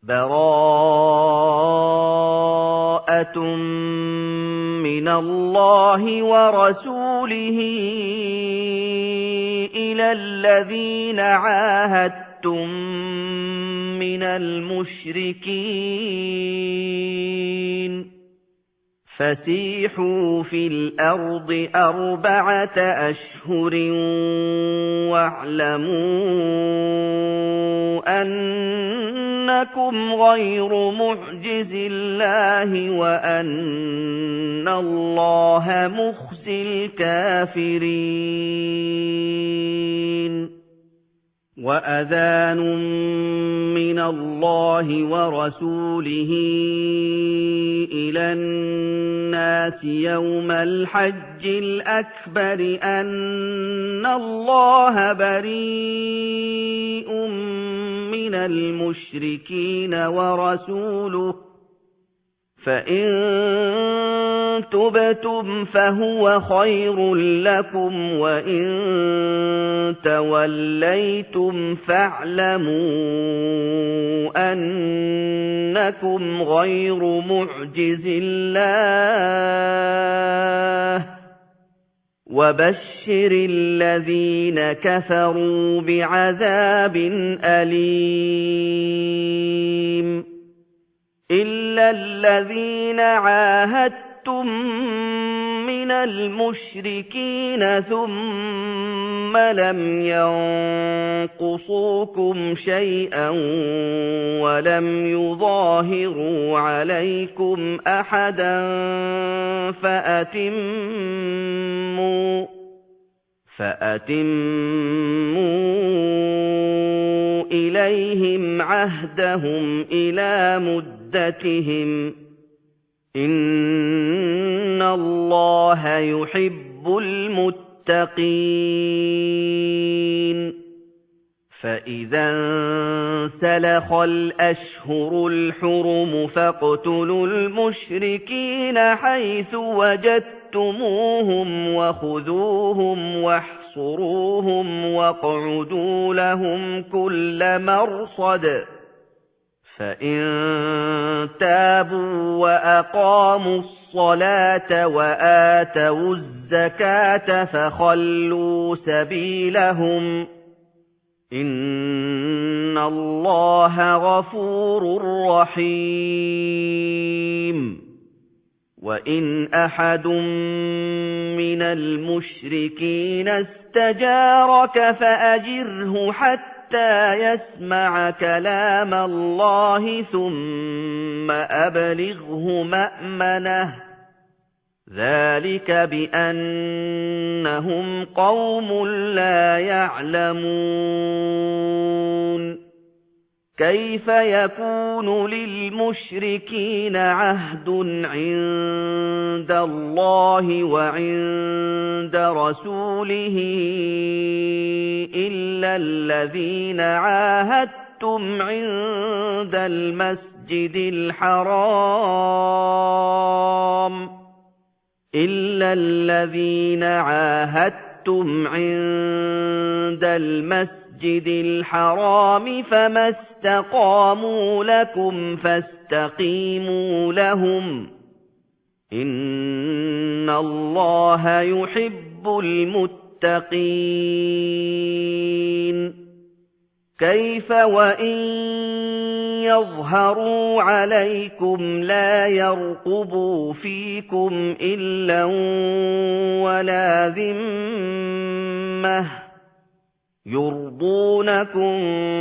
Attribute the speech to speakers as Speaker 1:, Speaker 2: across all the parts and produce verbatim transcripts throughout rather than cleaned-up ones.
Speaker 1: بَرَاءَةٌ مِّنَ اللَّهِ وَرَسُولِهِ إِلَى الَّذِينَ عَاهَدتُّم مِّنَ الْمُشْرِكِينَ فَسِيحُوا فِي الْأَرْضِ أَرْبَعَةَ أَشْهُرٍ وَاعْلَمُوا أَنَّكُمْ غَيْرُ مُعْجِزِي اللَّهِ وَأَنَّ اللَّهَ مُخْزِي الْكَافِرِينَ وَأَذَانٌ مِّنَ اللَّهِ وَرَسُولِهِ إِلَى النَّاسِ يَوْمَ الْحَجِّ الْأَكْبَرِ أَنَّ اللَّهَ بَرِيءٌ مِّنَ الْمُشْرِكِينَ وَرَسُولُهُ فَإِن تُبْتُمْ فَهُوَ خَيْرٌ لَّكُمْ وَإِن تَوَلَّيْتُمْ فَاعْلَمُوا أَنَّكُمْ غَيْرُ مُعْجِزِي اللَّهِ وَبَشِّرِ الَّذِينَ كَفَرُوا بِعَذَابٍ أَلِيمٍ إِلَّا الَّذِينَ عَاهَدتُّم مِّنَ الْمُشْرِكِينَ ثُمَّ لَمْ يَنقُصُوكُمْ شَيْئًا وَلَمْ يُظَاهِرُوا عَلَيْكُمْ أَحَدًا فَأَتِمُّوا فَأَتِمُّوا إِلَيْهِمْ عَهْدَهُمْ إِلَىٰ مُدَّتِهِمْ إِنَّ اللَّهَ يُحِبُّ الْمُتَّقِينَ فَإِذَا انسَلَخَ الْأَشْهُرُ الْحُرُمُ فَاقْتُلُوا الْمُشْرِكِينَ حَيْثُ وَجَدتُّمُوهُمْ وَخُذُوهُمْ وَاحْصُرُوهُمْ وَاقْعُدُوا لَهُمْ كُلَّ مَرْصَدٍ فَإِن تَابُوا وَأَقَامُوا الصَّلَاةَ وَآتَوُا الزَّكَاةَ فَخَلُّوا سَبِيلَهُمْ إِنَّ اللَّهَ غَفُورٌ رَّحِيمٌ وَإِنْ أَحَدٌ مِّنَ الْمُشْرِكِينَ اسْتَجَارَكَ فَأَجِرْهُ حَتَّىٰ يَسْمَعَ كَلَامَ اللَّهِ ثُمَّ أَبْلِغْهُ مَأْمَنَهُ ذَٰلِكَ بِأَنَّهُمْ قَوْمٌ لَّا يَعْلَمُونَ كَيْفَ يَكُونُ لِلْمُشْرِكِينَ عَهْدٌ عِندَ اللَّهِ وَعِندَ رَسُولِهِ إِلَّا الَّذِينَ عَاهَدتُّمْ عِندَ الْمَسْجِدِ الْحَرَامِ إِلَّا الَّذِينَ عَاهَدتُّمْ عِندَ الْمَسْجِدِ الْحَرَامِ فَمَا اسْتَقَامُوا لَكُمْ فَاسْتَقِيمُوا لَهُمْ إِنَّ اللَّهَ يُحِبُّ الْمُتَّقِينَ كَيْفَ وَإِن يَظْهَرُوا عَلَيْكُمْ لَا يَرْقُبُوا فِيكُمْ إِلًّا وَلَا ذِمَّةً يُرْضُونَكُم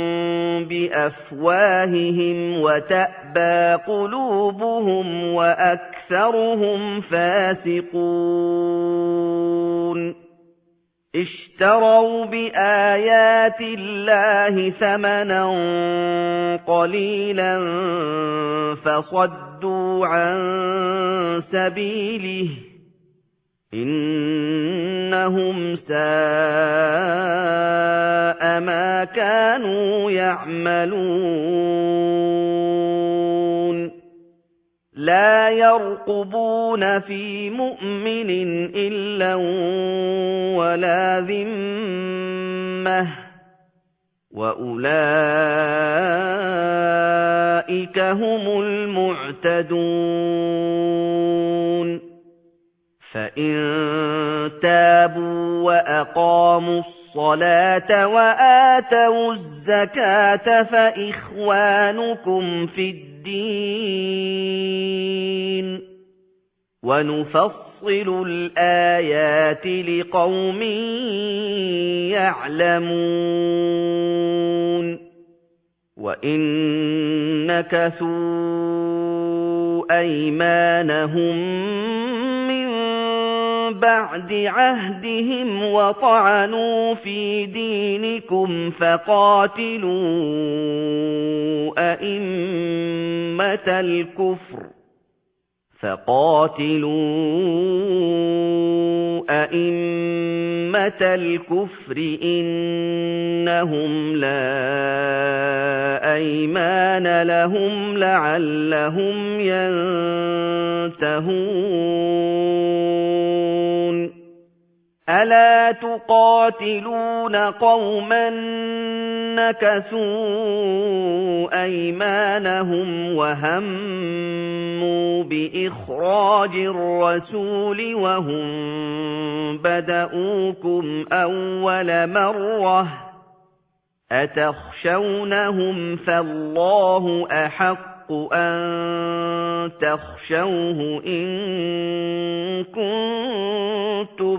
Speaker 1: بِأَفْوَاهِهِمْ وَتَأْبَىٰ قُلُوبُهُمْ وَأَكْثَرُهُمْ فَاسِقُونَ اشْتَرَوْا بِآيَاتِ اللَّهِ ثَمَنًا قَلِيلًا فَصَدُّوا عَن سَبِيلِهِ إِنَّهُمْ سَاءَ مَا كَانُوا يَعْمَلُونَ لَا يَرْقُبُونَ فِي مُؤْمِنٍ إِلًّا وَلَا ذِمَّةً وَأُولَٰئِكَ أُولَٰئِكَ هُمُ الْمُعْتَدُونَ فَإِن تَابُوا وَأَقَامُوا الصَّلَاةَ وَآتَوُا الزَّكَاةَ فَإِخْوَانُكُمْ فِي الدِّينِ ۗ وَنُفَصِّلُ الْآيَاتِ لِقَوْمٍ يَعْلَمُونَ وَإِن نَّكَثُوا أَيْمَانَهُم مِّن بَعْدِ عَهْدِهِمْ وَطَعَنُوا فِي دِينِكُمْ فَقَاتِلُوا أَئِمَّةَ الْكُفْرِ فَقَاتِلُوا أَئِمَّةَ الْكُفْرِ إِنَّهُمْ لَا أَيْمَانَ لَهُمْ لَعَلَّهُمْ يَنتَهُونَ أَلَا تُقَاتِلُونَ قَوْمًا نَكَثُوا أَيْمَانَهُمْ وَهَمُّوا بِإِخْرَاجِ الرَّسُولِ وَهُم بَدَءُوكُمْ أَوَّلَ مَرَّةٍ ۚ أَتَخْشَوْنَهُمْ فَاللَّهُ أَحَقُّ أَن تَخْشَوْهُ إِن كُنتُم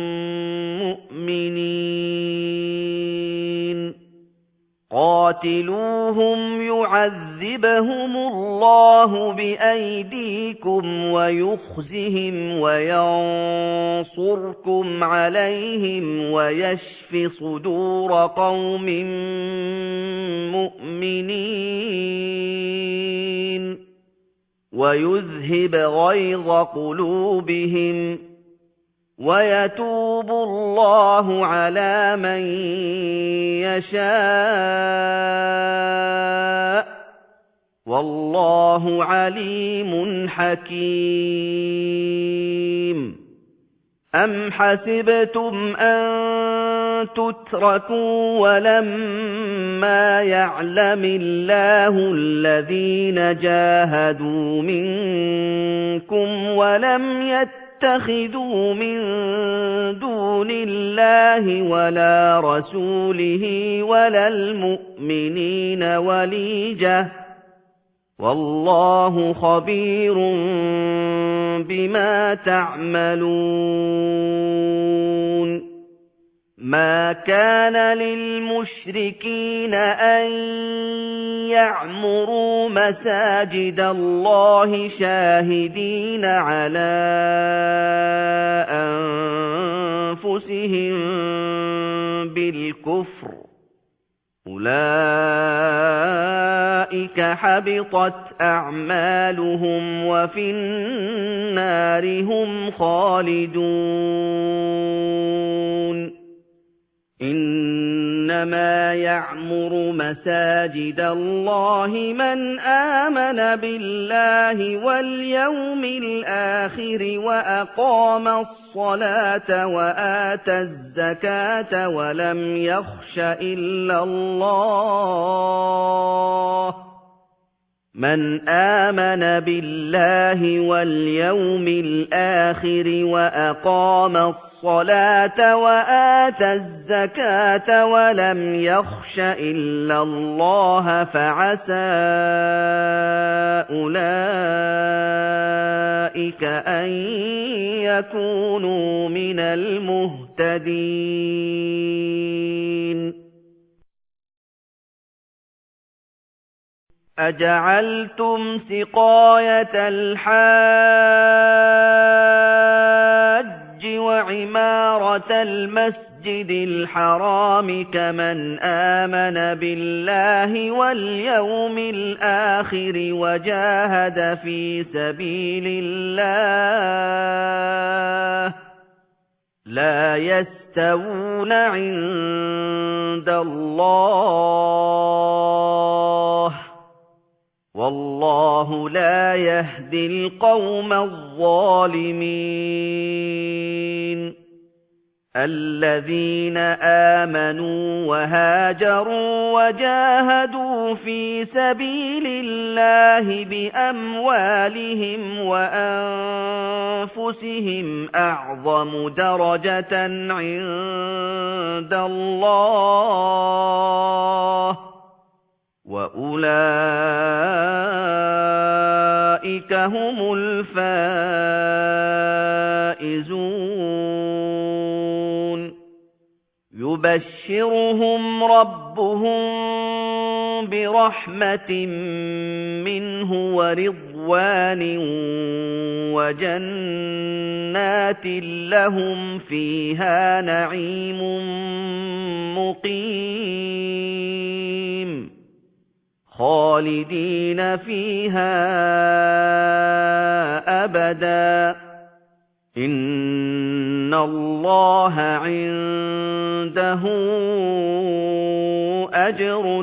Speaker 1: مُّؤْمِنِينَ قَاتِلُوهُمْ يُعَذِّبْهُمُ اللَّهُ بِأَيْدِيكُمْ وَيُخْزِهِمْ وَيَنصُرْكُمْ عَلَيْهِمْ وَيَشْفِ صُدُورَ قَوْمٍ مُّؤْمِنِينَ وَيُذْهِبْ غَيْظَ قُلُوبِهِمْ وَيَتُوبُ اللَّهُ عَلَىٰ مَن يَشَاءُ ۗ وَاللَّهُ عَلِيمٌ حَكِيمٌ أَمْ حَسِبْتُمْ أَن تُتْرَكُوا وَلَمَّا يَعْلَمِ اللَّهُ الَّذِينَ جَاهَدُوا مِنكُمْ وَلَمْ يَتَّخِذُوا مِن دُونِ اللَّهِ وَلَا رَسُولِهِ وَلَا الْمُؤْمِنِينَ وَلِيجَةً ۚ وَاللَّهُ خَبِيرٌ بِمَا تَعْمَلُونَ مَا كَانَ لِلْمُشْرِكِينَ أَن يَعْمُرُوا مَسَاجِدَ اللَّهِ شَاهِدِينَ عَلَىٰ أَنفُسِهِم بِالْكُفْرِ ۚ أُولَٰئِكَ حَبِطَتْ أَعْمَالُهُمْ وَفِي النَّارِ هُمْ خَالِدُونَ إِنَّمَا يَعْمُرُ مَسَاجِدَ اللَّهِ مَنْ آمَنَ بِاللَّهِ وَالْيَوْمِ الْآخِرِ وَأَقَامَ الصَّلَاةَ وَآتَى الزَّكَاةَ وَلَمْ يَخْشَ إِلَّا اللَّهَ ۖ مَنْ آمَنَ بِاللَّهِ وَالْيَوْمِ الْآخِرِ وَأَقَامَ الصَّلَاةَ وَآتَى الزَّكَاةَ وَلَمْ يَخْشَ إِلَّا اللَّهَ فَعَسَىٰ أُولَٰئِكَ أَن يَكُونُوا مِنَ الْمُهْتَدِينَ أَجَعَلْتُمْ سِقَايَةَ الْحَاجِّ وَعِمَارَةَ الْمَسْجِدِ الْحَرَامِ كَمَنْ آمَنَ بِاللَّهِ وَالْيَوْمِ الْآخِرِ وَجَاهَدَ فِي سَبِيلِ اللَّهِ ۗ لَا يَسْتَوُونَ عِندَ اللَّهِ ۗ وَاللَّهُ لَا يَهْدِي الْقَوْمَ الظَّالِمِينَ الذين آمنوا وهاجروا وجاهدوا في سبيل الله بأموالهم وأنفسهم أعظم درجة عند الله وأولئك هم الفائزون يبشرهم ربهم برحمة منه ورضوان وجنات لهم فيها نعيم مقيم خالدين فيها أبدا إن الله عنده أجر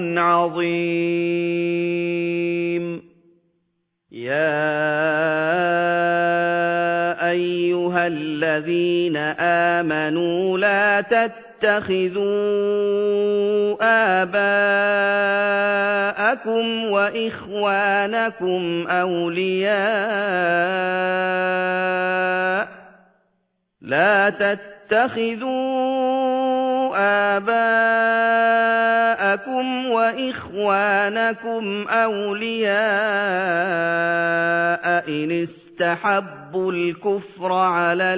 Speaker 1: عظيم يا أيها الذين آمنوا لا تتخذوا آباءكم وإخوانكم أولياء لا تتخذوا آباءكم وإخوانكم أولياء إن استحبوا الكفر على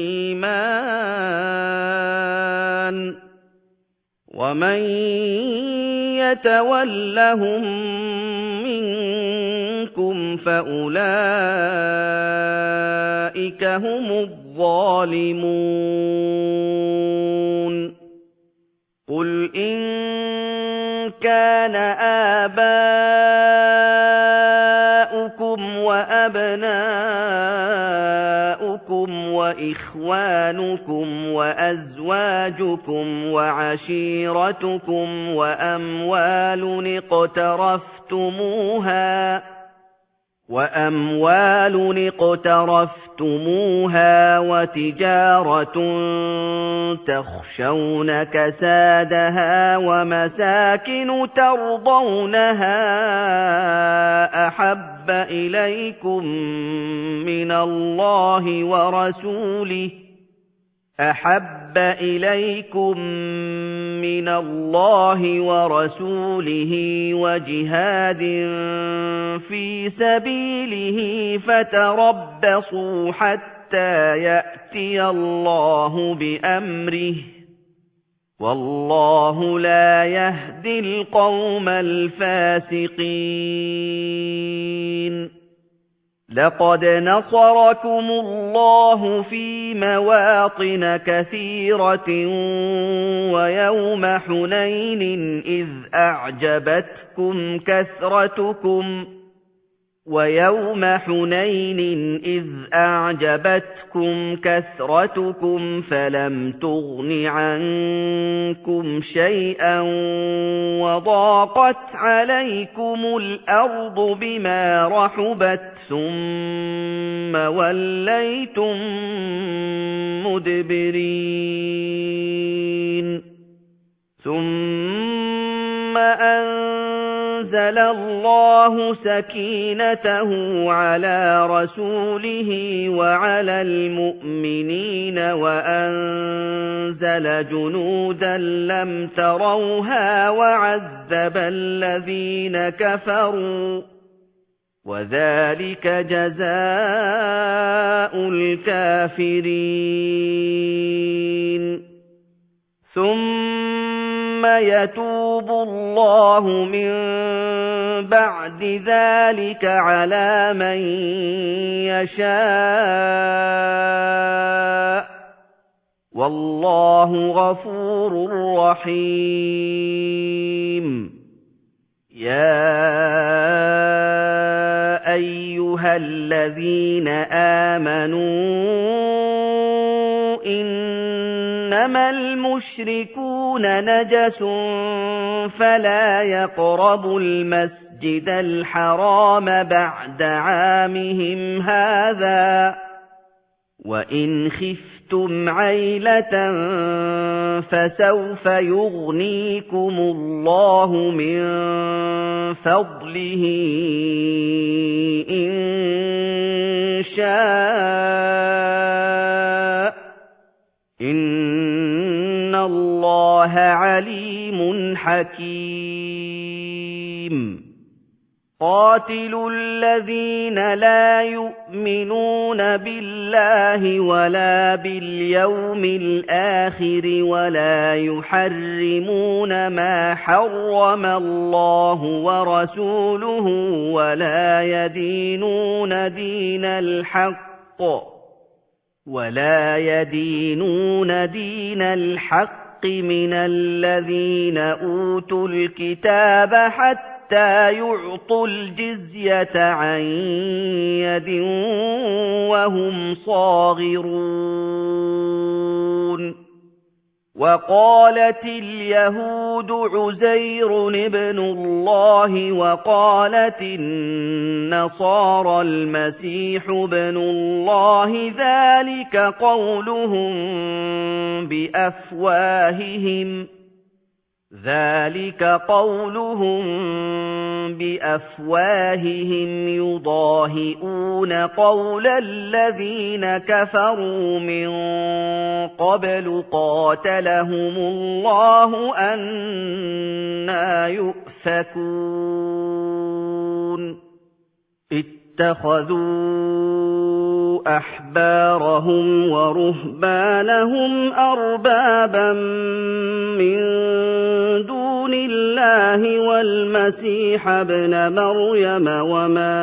Speaker 1: الإيمان ومن يتولهم منكم فأولئك هم الظالمون قل إن كان آباؤكم وأبناؤكم وإخوانكم وأزواجكم وعشيرتكم وأموال اقترفتموها وأموال اقترفتموها وتجارة تخشون كسادها ومساكن ترضونها أحب إليكم من الله ورسوله أحب إليكم من الله ورسوله وجهاد في سبيله فتربصوا حتى يأتي الله بأمره والله لا يهدي القوم الفاسقين لقد نصركم الله في مواطن كثيرة ويوم حنين إذ أعجبتكم كثرتكم ويوم حنين إذ أعجبتكم كثرتكم فلم تغن عنكم شيئا وضاقت عليكم الأرض بما رحبت ثم وليتم مدبرين ثم أنزل الله سكينته على رسوله وعلى المؤمنين وأنزل جنودا لم تروها وعذب الذين كفروا وذلك جزاء الكافرين ثم يتوب الله من بعد ذلك على من يشاء والله غفور رحيم يا أيها الذين آمنوا إنما المشركون نجس فلا يقربوا المسجد الحرام بعد عامهم هذا وإن خفتم خفتم عيلة فسوف يغنيكم الله من فضله إن شاء إن الله عليم حكيم قاتلوا الذين لا يؤمنون بالله ولا باليوم الآخر ولا يحرمون ما حرم الله ورسوله ولا يدينون دين الحق ولا يدينون دين الحق من الذين أوتوا الكتاب حتى حتى يعطوا الجزية عن يد وهم صاغرون وقالت اليهود عزير ابن الله وقالت النصارى المسيح ابن الله ذلك قولهم بأفواههم ذلك قولهم بأفواههم يضاهئون قول الذين كفروا من قبل قاتلهم الله أنى يؤفكون اتخذوا أحبارهم ورهبانهم أربابا من دون الله والمسيح ابن مريم وما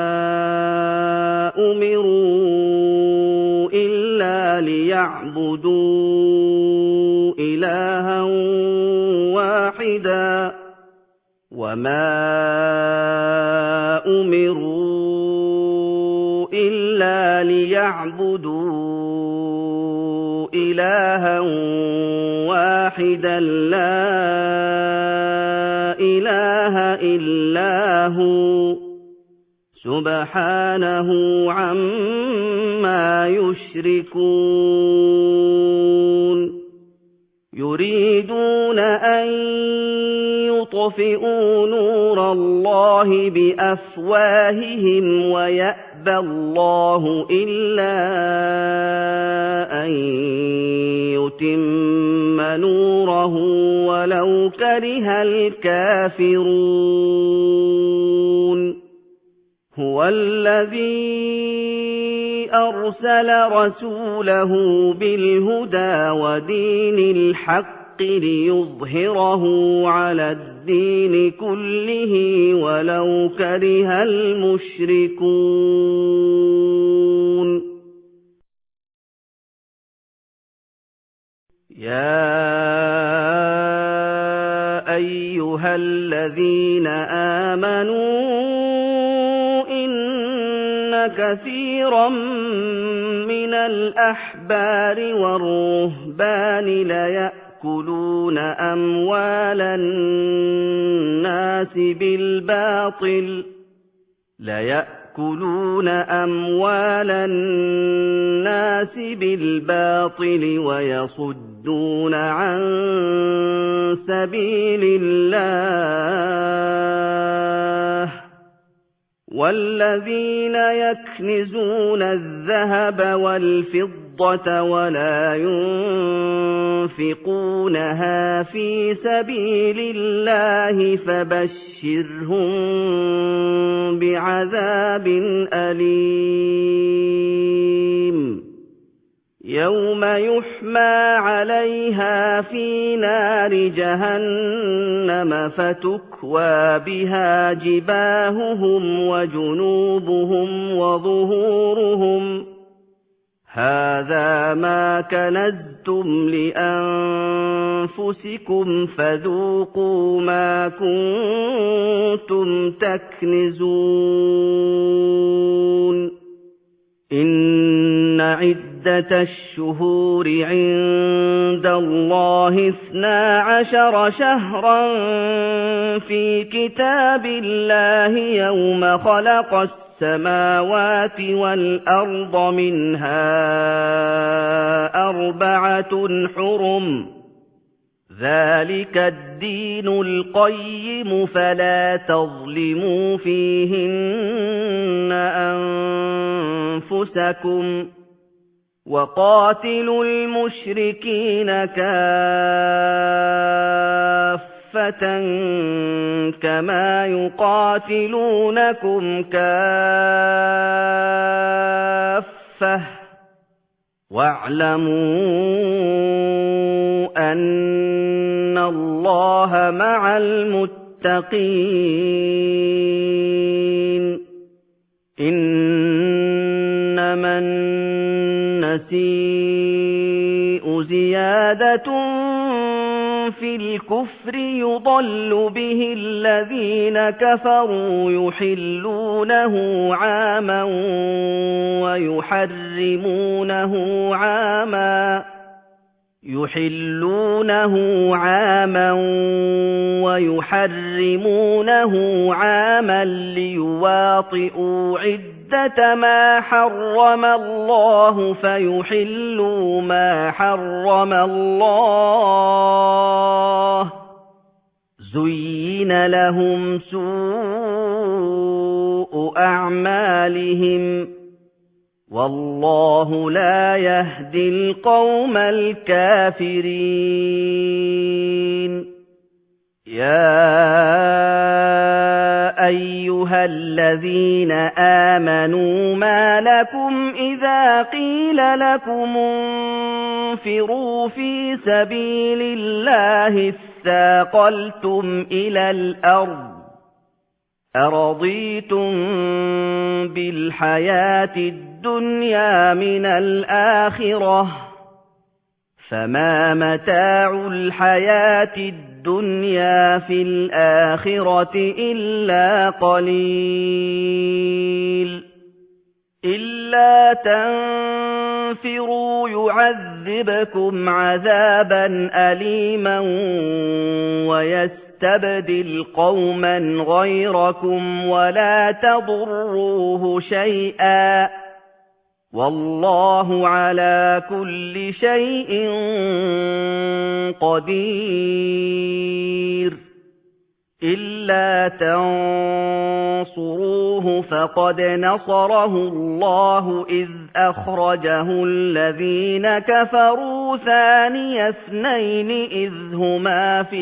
Speaker 1: أمروا إلا ليعبدوا إلها واحدا وما أمروا إلا ليعبدوا إلها واحدا لا إله إلا هو سبحانه عما يشركون يريدون أن يطفئوا نور الله بأفواههم ويأبى الله إلا أن يتم نوره ولو كره الكافرون هو الذي أرسل رسوله بالهدى ودين الحق ليظهره على الدين كله ولو كره المشركون يا أيها الذين آمنوا إن كثيرا من الأحبار والرهبان ليأكلون أموال الناس بالباطل ليأكلون أموال الناس بالباطل ويصدون عن سبيل الله والذين يكنزون الذهب والفضة ولا ينفقونها في سبيل الله فبشرهم بعذاب أليم يوم يحمى عليها في نار جهنم فتكوى بها جباههم وجنوبهم وظهورهم هذا ما كنزتم لأنفسكم فذوقوا ما كنتم تكنزون إن عدة الشهور عند الله اثنا عشر شهرا في كتاب الله يوم خلق السَّمَاوَاتِ وَالْأَرْضَ مِنْهَا أَرْبَعَةٌ حُرُمٌ ۚ ذَٰلِكَ الدِّينُ الْقَيِّمُ ۚ فَلَا تَظْلِمُوا فِيهِنَّ أَنفُسَكُمْ ۚ وَقَاتِلُوا الْمُشْرِكِينَ كَافَّةً كَمَا يُقَاتِلُونَكُمْ كَافَّةً ۚ وَاعْلَمُوا أَنَّ اللَّهَ مَعَ الْمُتَّقِينَ. إِنَّمَا النَّسِيءُ زِيَادَةٌ فِي الْكُفْرِ يُضَلُّ بِهِ الَّذِينَ كَفَرُوا يُحِلُّونَهُ عَامًا وَيُحَرِّمُونَهُ عَامًا يُحِلُّونَهُ عَامًا وَيُحَرِّمُونَهُ عَامًا لِيُوَاطِئُوا عِدَّةَ مَا حَرَّمَ اللَّهُ فَيُحِلُّوا مَا حَرَّمَ اللَّهُ ۚ زُيِّنَ لَهُمْ سُوءُ أَعْمَالِهِمْ ۗ وَاللَّهُ لَا يَهْدِي الْقَوْمَ الْكَافِرِينَ. يَا أَيُّهَا الَّذِينَ آمَنُوا مَا لَكُمْ إِذَا قِيلَ لَكُمُ انفِرُوا فِي سَبِيلِ اللَّهِ اثَّاقَلْتُمْ إِلَى الْأَرْضِ ۚ أَرَضِيتُم بِالْحَيَاةِ الدُّنْيَا مِنَ الْآخِرَةِ ۚ فَمَا مَتَاعُ الْحَيَاةِ الدُّنْيَا فِي الْآخِرَةِ إِلَّا قَلِيلٌ. إِلَّا تَنفِرُوا يُعَذِّبْكُمْ عَذَابًا أَلِيمًا وَيَسْتَبْدِلْ قَوْمًا غَيْرَكُمْ وَلَا تَضُرُّوهُ شَيْئًا ۗ وَاللَّهُ عَلَىٰ كُلِّ شَيْءٍ قَدِيرٌ. إِلَّا تَنصُرُوهُ فَقَدْ نَصَرَهُ اللَّهُ إِذْ أَخْرَجَهُ الَّذِينَ كَفَرُوا ثَانِيَ اثْنَيْنِ إِذْ هُمَا فِي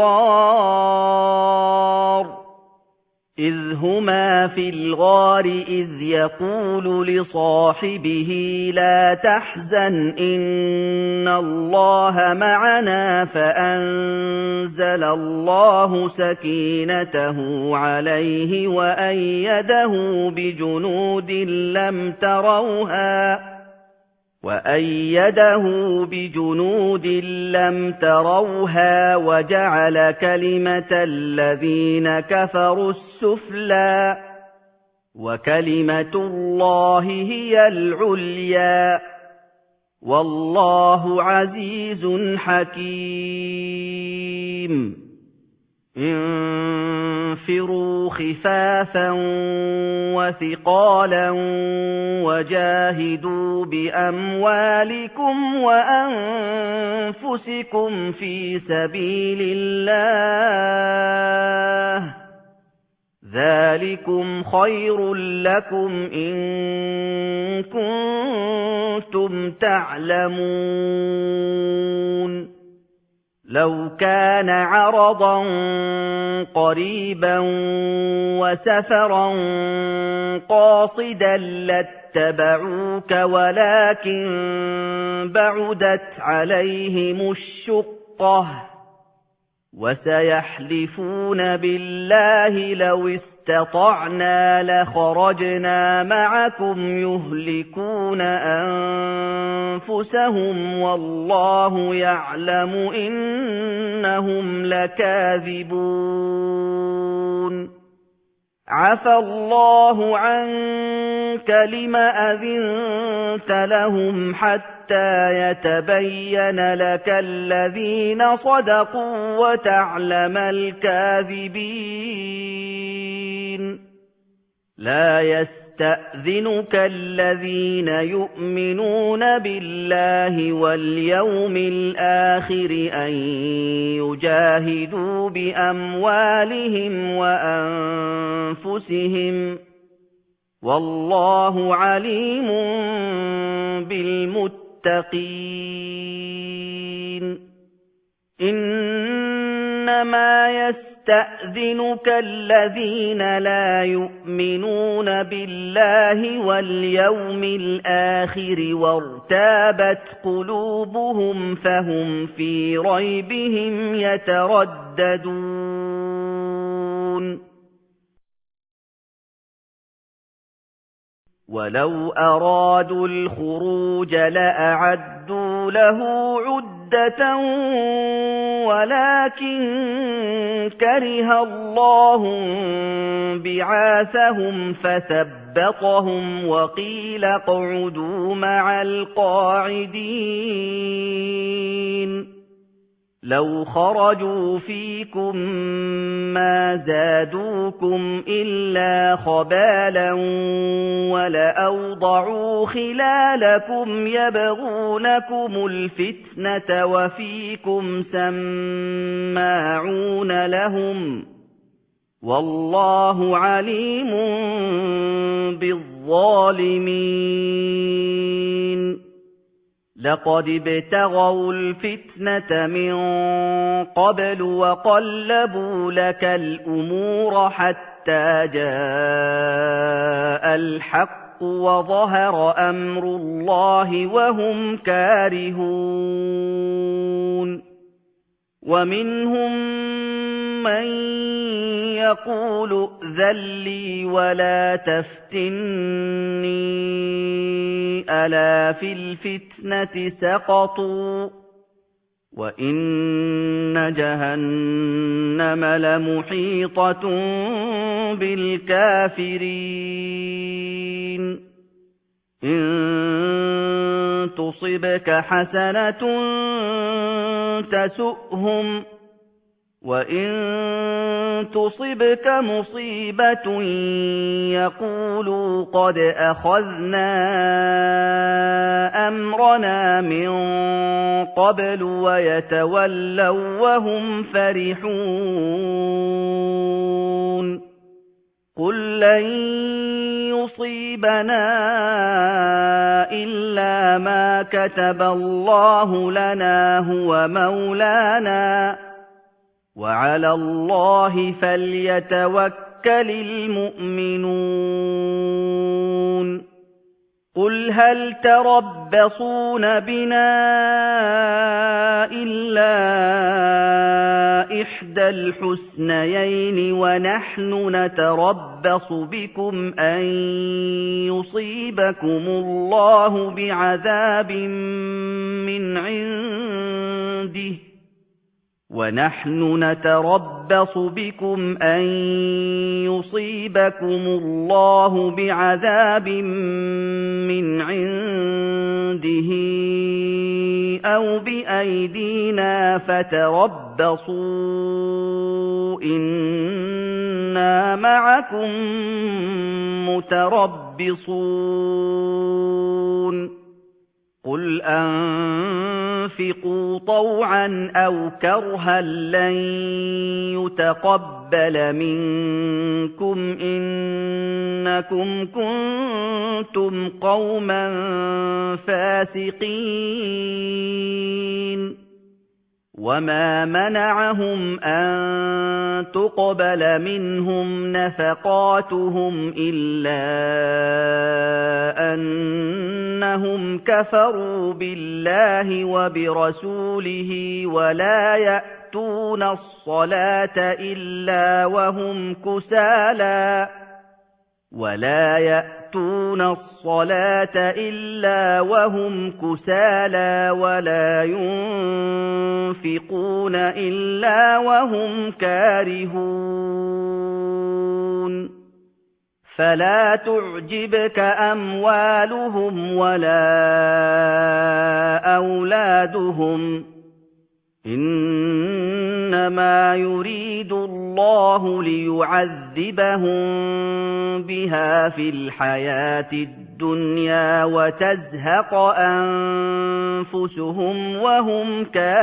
Speaker 1: الْغَارِ إِذْ هُمَا فِي الْغَارِ إِذْ يَقُولُ لِصَاحِبِهِ لَا تَحْزَنْ إِنَّ اللَّهَ مَعَنَا فَأَنزَلَ اللَّهُ سَكِينَتَهُ عَلَيْهِ وَأَيَّدَهُ بِجُنُودٍ لَّمْ تَرَوْهَا وَأَيَّدَهُ بِجُنُودٍ لَّمْ تَرَوْهَا وَجَعَلَ كَلِمَةَ الَّذِينَ كَفَرُوا السُّفْلَىٰ ۗ وَكَلِمَةُ اللَّهِ هِيَ الْعُلْيَا ۗ وَاللَّهُ عَزِيزٌ حَكِيمٌ. انفِرُوا خِفَافًا وَثِقَالًا وَجَاهِدُوا بِأَمْوَالِكُمْ وَأَنفُسِكُمْ فِي سَبِيلِ اللَّهِ ۚ ذَٰلِكُمْ خَيْرٌ لَّكُمْ إِن كُنتُمْ تَعْلَمُونَ. لَوْ كَانَ عَرَضًا قَرِيبًا وَسَفَرًا قَاصِدًا لَّاتَّبَعُوكَ وَلَٰكِن بَعُدَتْ عَلَيْهِمُ الشُّقَّةُ ۚ وَسَيَحْلِفُونَ بِاللَّهِ لَوِ اسْتَطَعْنَا لَخَرَجْنَا مَعَكُمْ يُهْلِكُونَ أَنفُسَهُمْ وَاللَّهُ يَعْلَمُ إِنَّهُمْ لَكَاذِبُونَ. عَفَا اللَّهُ عَنكَ لِمَ أَذِنتَ لَهُمْ حَتَّىٰ يَتَبَيَّنَ لَكَ الَّذِينَ صَدَقُوا وَتَعْلَمَ الْكَاذِبِينَ. لَا يَسْتَوِي يَسْتَأْذِنُكَ الَّذِينَ يُؤْمِنُونَ بِاللَّهِ وَالْيَوْمِ الْآخِرِ أَن يُجَاهِدُوا بِأَمْوَالِهِمْ وَأَنفُسِهِمْ ۗ وَاللَّهُ عَلِيمٌ بِالْمُتَّقِينَ. إِنَّمَا يَسْتَأْذِنُكَ الَّذِينَ لَا يُؤْمِنُونَ بِاللَّهِ وَالْيَوْمِ الْآخِرِ وَارْتَابَتْ قُلُوبُهُمْ فَهُمْ فِي رَيْبِهِمْ يَتَرَدَّدُونَ وَلَوْ أَرَادُوا الْخُرُوجَ لَأَعَدُّوا لَهُ عُدَّةً وَلَكِن كَرِهَ اللَّهُ انبِعَاثَهُمْ فَثَبَّطَهُمْ وَقِيلَ اقْعُدُوا مَعَ الْقَاعِدِينَ لَوْ خَرَجُوا فِيكُم مَّا زَادُوكُمْ إِلَّا خَبَالًا وَلَأَوْضَعُوا خِلَالَكُمْ يَبْغُونَكُمُ الْفِتْنَةَ وَفِيكُمْ سَمَّاعُونَ لَهُمْ ۗ وَاللَّهُ عَلِيمٌ بِالظَّالِمِينَ. لَقَدِ ابْتَغَوُا الْفِتْنَةَ مِن قَبْلُ وَقَلَّبُوا لَكَ الْأُمُورَ حَتَّىٰ جَاءَ الْحَقُّ وَظَهَرَ أَمْرُ اللَّهِ وَهُمْ كَارِهُونَ. وَمِنْهُم مَّن يَقُولُ ائْذَن لِّي وَلَا تَفْتِنِّي أَلَا فِي الْفِتْنَةِ سَقَطُوا وَإِنَّ جَهَنَّمَ لَمُحِيطَةٌ بِالْكَافِرِينَ إِن تُصِبْكَ حَسَنَةٌ تَسُؤْهُمْ وَإِن تُصِبْكَ مُصِيبَةٌ يَقُولُوا قَدْ أَخَذْنَا أَمْرَنَا مِن قَبْلُ وَيَتَوَلَّوا وَّهُمْ فَرِحُونَ قُل لَّن يُصِيبَنَا إِلَّا مَا كَتَبَ اللَّهُ لَنَا هُوَ مَوْلَانَا وَعَلَى اللَّهِ فَلْيَتَوَكَّلِ الْمُؤْمِنُونَ قُلْ هَلْ تَرَبَّصُونَ بِنَا إِلَّا إِحْدَى الْحُسْنَيَيْنِ وَنَحْنُ نَتَرَبَّصُ بِكُمْ أَن يُصِيبَكُمُ اللَّهُ بِعَذَابٍ مِّنْ عِندِهِ وَنَحْنُ نَتَرَبَّصُ بِكُمْ أَن يُصِيبَكُمُ اللَّهُ بِعَذَابٍ مِّنْ عِندِهِ أَوْ بِأَيْدِينَا فَتَرَبَّصُوا إِنَّا مَعَكُم مُّتَرَبِّصُونَ قُلْ أَنفِقُوا طَوْعًا أَوْ كَرْهًا لَّن يُتَقَبَّلَ مِنكُمْ إِنَّكُمْ كُنتُمْ قَوْمًا فَاسِقِينَ وَمَا مَنَعَهُمْ أَن تُقْبَلَ مِنْهُمْ نَفَقَاتُهُمْ إِلَّا أَنَّهُمْ كَفَرُوا بِاللَّهِ وَبِرَسُولِهِ وَلَا يَأْتُونَ الصَّلَاةَ إِلَّا وَهُمْ كُسَالَىٰ وَلَا يَأْتُونَ الصَّلَاةَ إِلَّا وَهُمْ كُسَالَىٰ وَلَا يُنفِقُونَ إِلَّا وَهُمْ كَارِهُونَ فَلَا تُعْجِبْكَ أَمْوَالُهُمْ وَلَا أَوْلَادُهُمْ إِنَّمَا يُرِيدُ اللَّهُ اللَّهُ لِيُعَذِّبَهُم بِهَا فِي الْحَيَاةِ الدُّنْيَا وَتَزْهَقَ أَنفُسُهُمْ وَهُمْ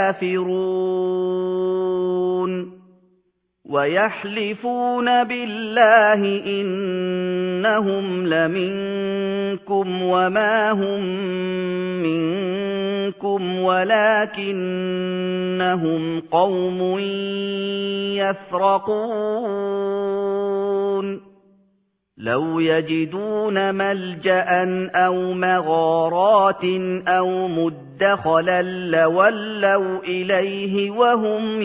Speaker 1: كَافِرُونَ وَيَحْلِفُونَ بِاللَّهِ إِنَّهُمْ لَمِنكُمْ وَمَا هُم مِّنكُمْ وَلَٰكِنَّهُمْ قَوْمٌ يَفْرَقُونَ لَوْ يَجِدُونَ مَلْجَأً أَوْ مَغَارَاتٍ أَوْ مُدَّخَلًا لَّوَلَّوْا إِلَيْهِ وَهُمْ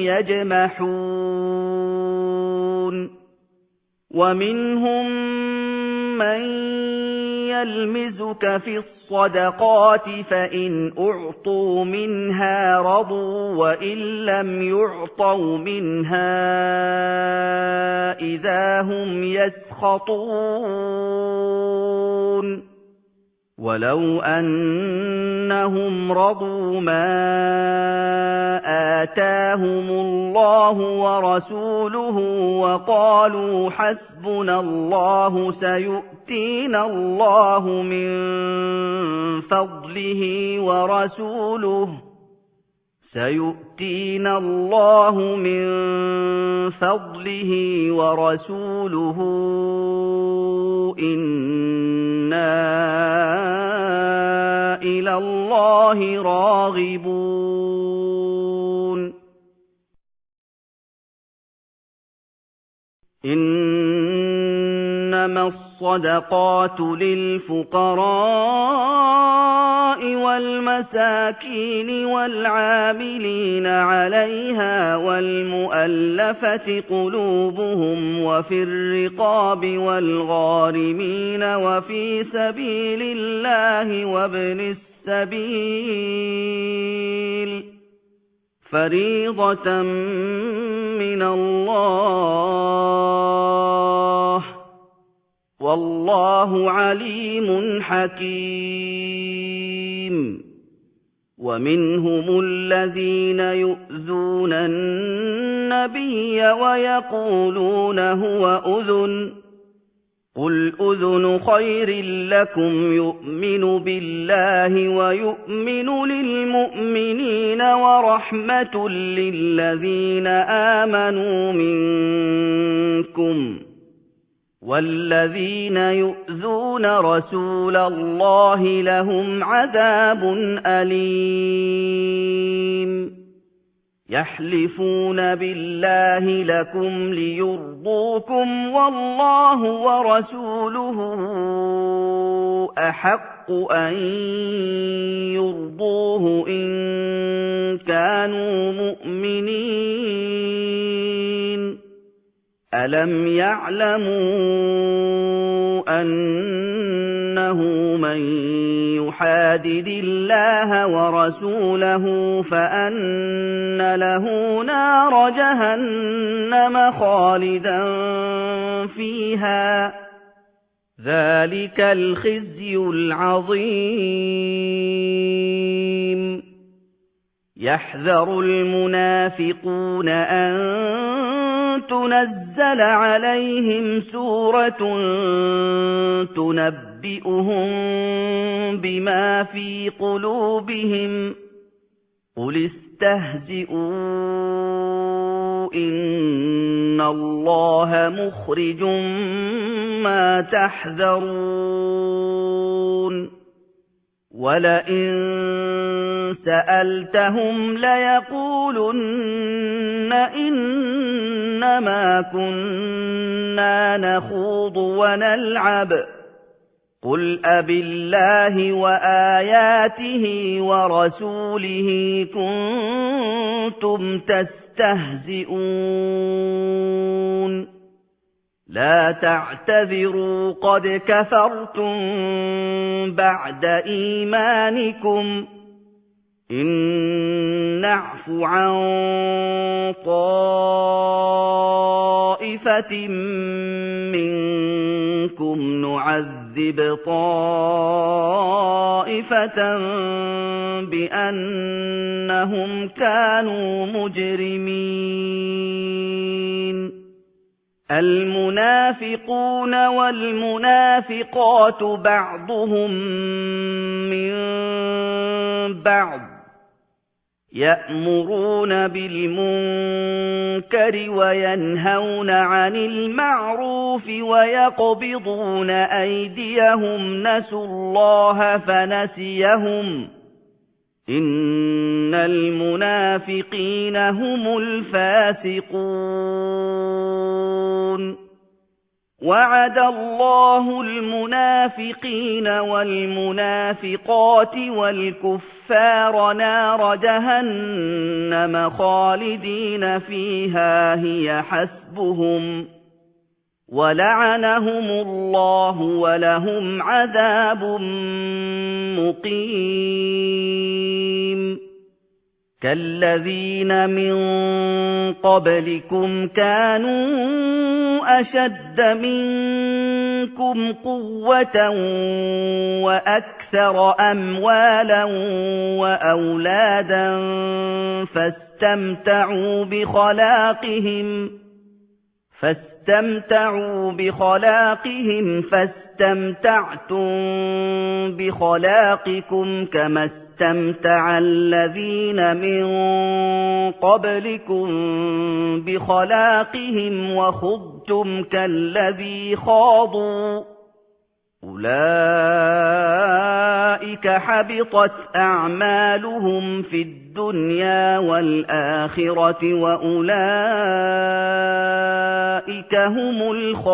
Speaker 1: يَجْمَحُونَ وَمِنْهُم مَّن يَلْمِزُكَ فِي الصَّدَقَاتِ فَإِنْ أُعْطُوا مِنْهَا رَضُوا وَإِن لَّمْ يُعْطَوْا مِنْهَا إِذَا هُمْ يَسْخَطُونَ وَلَوْ أَنَّهُمْ رَضُوا مَا آتَاهُمُ اللَّهُ وَرَسُولُهُ وَقَالُوا حَسْبُنَا اللَّهُ سَيُؤْتِينَا اللَّهُ مِن فَضْلِهِ وَرَسُولُهُ سَيُؤْتِينَا اللَّهُ مِن فَضْلِهِ وَرَسُولُهُ إِنَّا إِلَى اللَّهِ رَاغِبُونَ إِنَّمَا الصَّدَقَاتُ لِلْفُقَرَاءِ وَالْمَسَاكِينِ وَالْعَامِلِينَ عَلَيْهَا وَالْمُؤَلَّفَةِ قُلُوبُهُمْ وَفِي الرِّقَابِ وَالْغَارِمِينَ وَفِي سَبِيلِ اللَّهِ وَابْنِ السَّبِيلِ فَرِيضَةً مِّنَ اللَّهِ وَاللَّهُ عَلِيمٌ حَكِيمٌ وَمِنْهُمُ الَّذِينَ يُؤْذُونَ النَّبِيَّ وَيَقُولُونَ هُوَ أُذُنٌ قُلْ أُذُنُ خَيْرٍ لَّكُمْ يُؤْمِنُ بِاللَّهِ وَيُؤْمِنُ لِلْمُؤْمِنِينَ وَرَحْمَةٌ لِّلَّذِينَ آمَنُوا مِنكُمْ وَالَّذِينَ يُؤْذُونَ رَسُولَ اللَّهِ لَهُمْ عَذَابٌ أَلِيمٌ يَحْلِفُونَ بِاللَّهِ لَكُمْ لِيُرْضُوكُمْ وَاللَّهُ وَرَسُولُهُ أَحَقُّ أَن يُرْضُوهُ إِن كَانُوا مُؤْمِنِينَ أَلَمْ يَعْلَمُوا أَنَّهُ مَن يُحَادِدِ اللَّهَ وَرَسُولَهُ فَأَنَّ لَهُ نَارَ جَهَنَّمَ خَالِدًا فِيهَا ۚ ذَٰلِكَ الْخِزْيُ الْعَظِيمُ يَحْذَرُ الْمُنَافِقُونَ أَن تُنَزَّلَ عَلَيْهِمْ سُورَةٌ تُنَبِّئُهُم بِمَا فِي قُلُوبِهِمْ ۚ قُلِ اسْتَهْزِئُوا إِنَّ اللَّهَ مُخْرِجٌ مَّا تَحْذَرُونَ وَلَئِن سَأَلْتَهُمْ لَيَقُولُنَّ إِنَّمَا كُنَّا نَخُوضُ وَنَلْعَبُ ۚ قُلْ أَبِاللَّهِ وَآيَاتِهِ وَرَسُولِهِ كُنتُمْ تَسْتَهْزِئُونَ لَا تَعْتَذِرُوا قَدْ كَفَرْتُم بَعْدَ إِيمَانِكُمْ ۚ إِن نَّعْفُ عَن طَائِفَةٍ مِّنكُمْ نُعَذِّبْ طَائِفَةً بِأَنَّهُمْ كَانُوا مُجْرِمِينَ المنافقون والمنافقات بعضهم من بعض يأمرون بالمنكر وينهون عن المعروف ويقبضون أيديهم نسوا الله فنسيهم إن المنافقين هم الفاسقون وعد الله المنافقين والمنافقات والكفار نار جهنم خالدين فيها هي حسبهم ولعنهم الله ولهم عذاب مقيم كالذين من قبلكم كانوا أشد منكم قوة وأكثر أموالا وأولادا فاستمتعوا بخلاقهم فاستمتعوا بخلاقهم فاستمتعتم بخلاقكم كما استمتع الذين من قبلكم بخلاقهم وخضتم كالذي خاضوا أولئك حبطت أعمالهم في الدنيا والآخرة وأولئك هم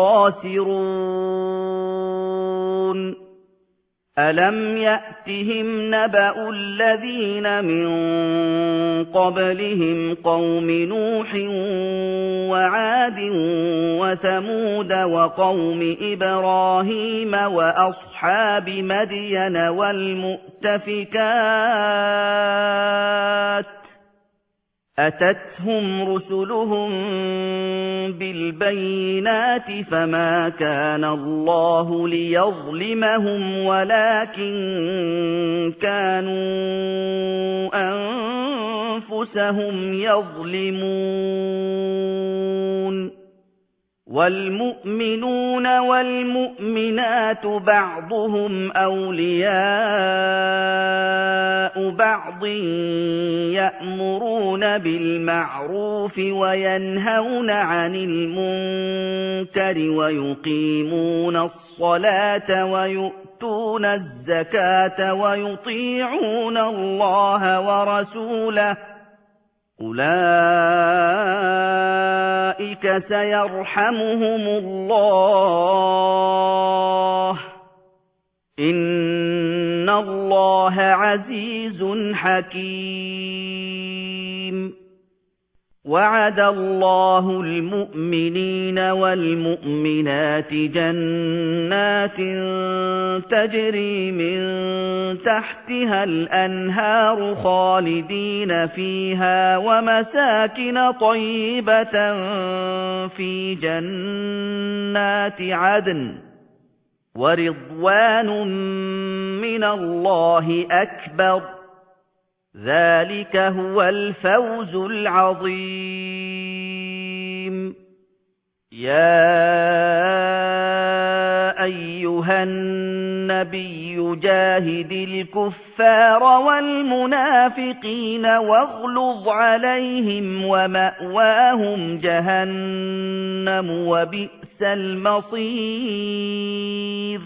Speaker 1: الخاسرون ألم يأتهم نبأ الذين من قبلهم قوم نوح وعاد وثمود وقوم إبراهيم وأصحاب مدين والمؤتفكات أتتهم رسلهم بالبينات فما كان الله ليظلمهم ولكن كانوا أنفسهم يظلمون والمؤمنون والمؤمنات بعضهم أولياء بعض يأمرون بالمعروف وينهون عن المنكر ويقيمون الصلاة ويؤتون الزكاة ويطيعون الله ورسوله أولئك سيرحمهم الله إن الله عزيز حكيم وعد الله المؤمنين والمؤمنات جنات تجري من تحتها الأنهار خالدين فيها ومساكن طيبة في جنات عدن ورضوان من الله أكبر ذلك هو الفوز العظيم يا أيها النبي جاهد الكفار والمنافقين واغلظ عليهم ومأواهم جهنم وبئس المصير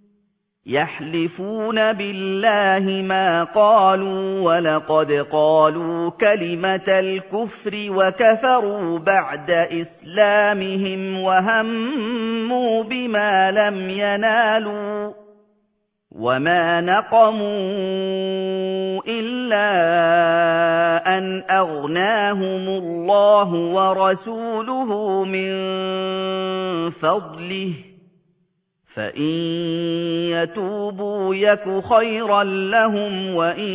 Speaker 1: يحلفون بالله ما قالوا ولقد قالوا كلمة الكفر وكفروا بعد إسلامهم وهموا بما لم ينالوا وما نقموا إلا أن أغناهم الله ورسوله من فضله فإن يتوبوا يك خيرا لهم وإن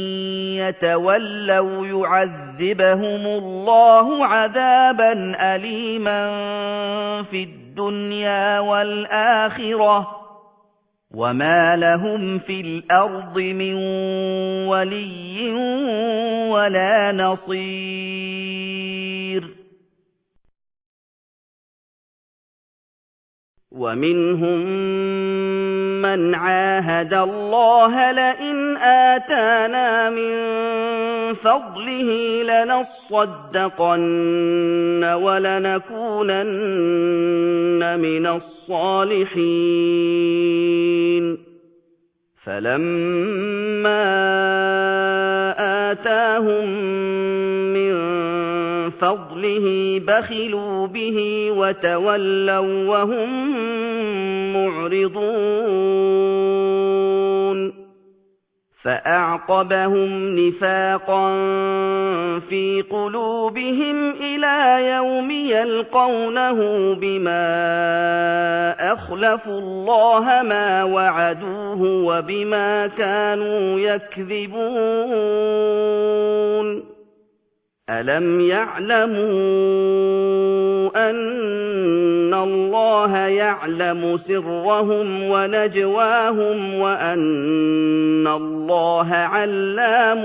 Speaker 1: يتولوا يعذبهم الله عذابا أليما في الدنيا والآخرة وما لهم في الأرض من ولي ولا نصير وَمِنْهُم مَّنْ عَاهَدَ اللَّهَ لَئِنْ آتَانَا مِن فَضْلِهِ لَنَصَّدَّقَنَّ وَلَنَكُونَنَّ مِنَ الصَّالِحِينَ فَلَمَّا آتَاهُم مِّن فَضْلِهِ بَخِلُوا بِهِ وَتَوَلَّوا وَّهُم مُّعْرِضُونَ فَأَعْقَبَهُمْ نِفَاقًا فِي قُلُوبِهِمْ إِلَىٰ يَوْمِ يَلْقَوْنَهُ بِمَا أَخْلَفُوا اللَّهَ مَا وَعَدُوهُ وَبِمَا كَانُوا يَكْذِبُونَ أَلَمْ يَعْلَمُوا أَنَّ اللَّهَ يَعْلَمُ سِرَّهُمْ وَنَجْوَاهُمْ وَأَنَّ اللَّهَ عَلَّامُ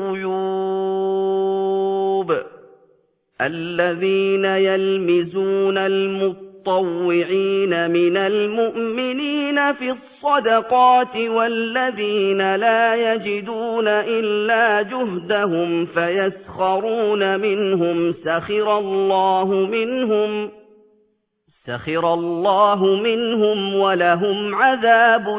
Speaker 1: الْغُيُوبِ الَّذِينَ يَلْمِزُونَ الْمُطَّوِّعِينَ مِنَ الْمُؤْمِنِينَ فِي الصَّدَقَاتِ وَالَّذِينَ لَا يَجِدُونَ إِلَّا جُهْدَهُمْ فَيَسْخَرُونَ مِنْهُمْ سَخِرَ اللَّهُ مِنْهُمْ سَخِرَ اللَّهُ مِنْهُمْ وَلَهُمْ عَذَابٌ